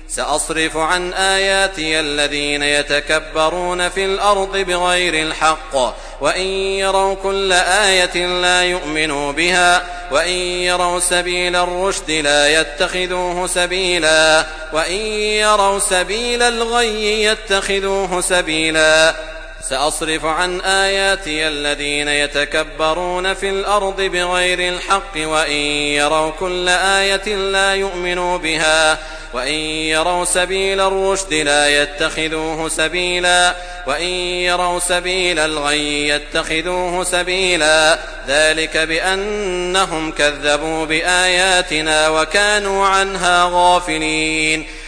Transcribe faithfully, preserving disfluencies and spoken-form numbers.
سأصرف عن آياتي الذين يتكبرون في الأرض بغير الحق وإن يروا كل آية لا يؤمنوا بها وإن يروا سبيل الرشد لا يتخذوه سبيلا وإن يروا سبيل الغي يتخذوه سبيلا سأصرف عن آياتي الذين يتكبرون في الأرض بغير الحق وإن يروا كل آية لا يؤمنوا بها وإن يروا سبيل الرشد لا يتخذوه سبيلا وإن يروا سبيل الغي يتخذوه سبيلا ذلك بأنهم كذبوا بآياتنا وكانوا عنها غافلين